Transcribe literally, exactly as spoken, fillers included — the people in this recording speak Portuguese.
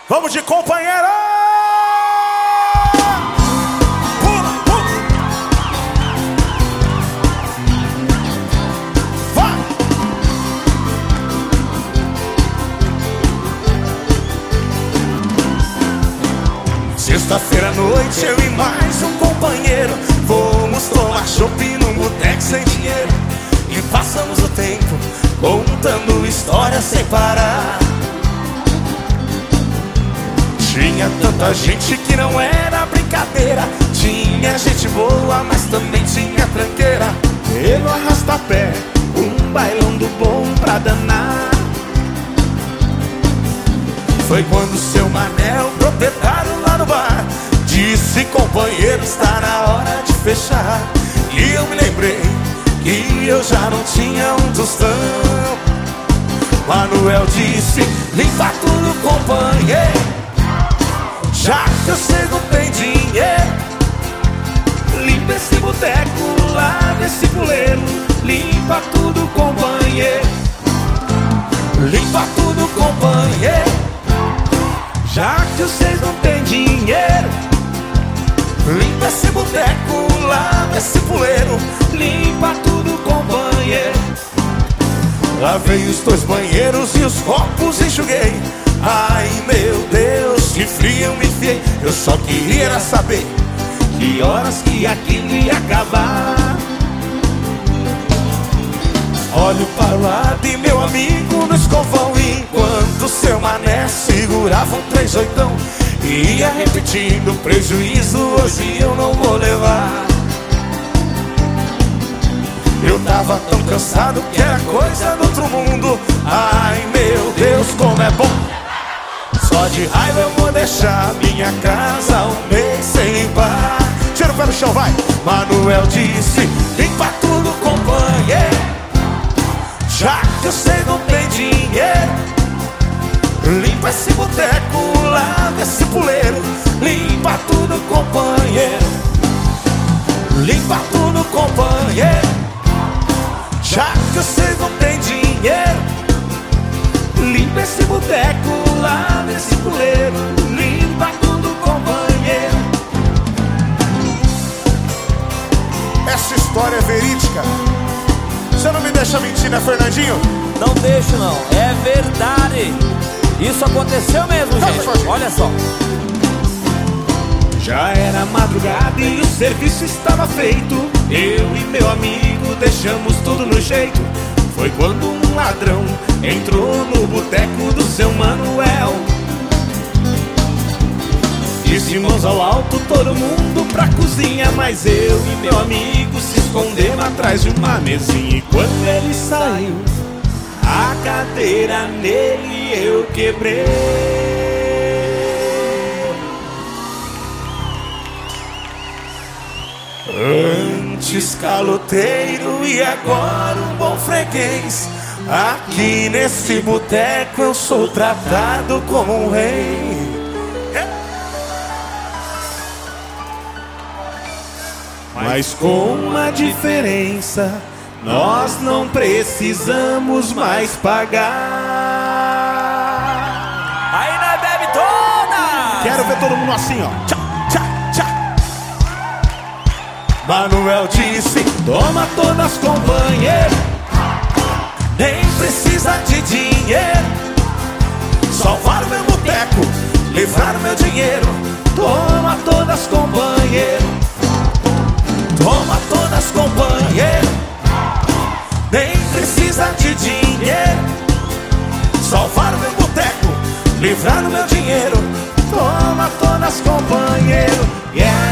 Vamos de companheiro! Pula, pula. Vai! Sexta-feira à noite, eu e mais um companheiro fomos tomar chopp num boteco sem dinheiro e passamos o tempo contando histórias sem parar. Tinha tanta gente que não era brincadeira, tinha gente boa, mas também tinha tranqueira. Pelo arrasta-pé, um bailão do bom pra danar. Foi quando seu Mané, o proprietário lá no bar, disse: companheiro, está na hora de fechar. E eu me lembrei que eu já não tinha um tostão. Manuel disse: limpa tudo, companheiro, já que você não tem dinheiro. Limpa esse boteco, lava esse puleiro. Limpa tudo, companheiro, limpa tudo, companheiro, já que vocês não tem dinheiro. Limpa esse boteco, lava esse puleiro. Limpa tudo, companheiro. Lavei os dois banheiros e os copos enxuguei. Ai meu Deus, que frio eu me enfiei. Eu só queria saber que horas que aquilo ia acabar. Olho para o lado e meu amigo no escovão, enquanto seu Mané segurava um três oitão e ia repetindo: prejuízo hoje eu não vou levar. Eu tava tão cansado que era coisa do outro mundo. Ai meu Deus, como é bom. Só de raiva eu vou deixar minha casa um mês sem limpar. Tira o pé no chão, vai! Manuel disse: limpa tudo, companheiro, já que você não tem dinheiro. Limpa esse boteco, lava esse puleiro. Limpa tudo, companheiro, limpa tudo, companheiro, já que você não tem dinheiro. Limpa esse boteco, lava esse puleiro. Limpa tudo, companheiro. Essa história é verídica. Você não me deixa mentir, né, Fernandinho? Não deixo, não. É verdade. Isso aconteceu mesmo, gente. Olha só. Já era madrugada e o serviço estava feito. Eu e meu amigo deixamos tudo no jeito. Foi quando um ladrão entrou no boteco do seu Manuel. Disse mãos ao alto, todo mundo pra cozinha, mas eu e meu amigo se escondemos atrás de uma mesinha. E quando ele saiu, a cadeira nele eu quebrei. Antes caloteiro e agora um bom freguês. Aqui nesse boteco eu sou tratado como um rei. Mas com uma diferença: nós não precisamos mais pagar. Aí nós bebe toda. Quero ver todo mundo assim, ó. Tchá, tchá, tchá. Manuel disse: toma todas, companheiro, nem precisa de dinheiro. Salvar o meu boteco, livrar o meu dinheiro. Toma todas, companheiro, toma todas, companheiro, nem precisa de dinheiro. Salvar o meu boteco, livrar o meu dinheiro. Toma todas, companheiro, yeah.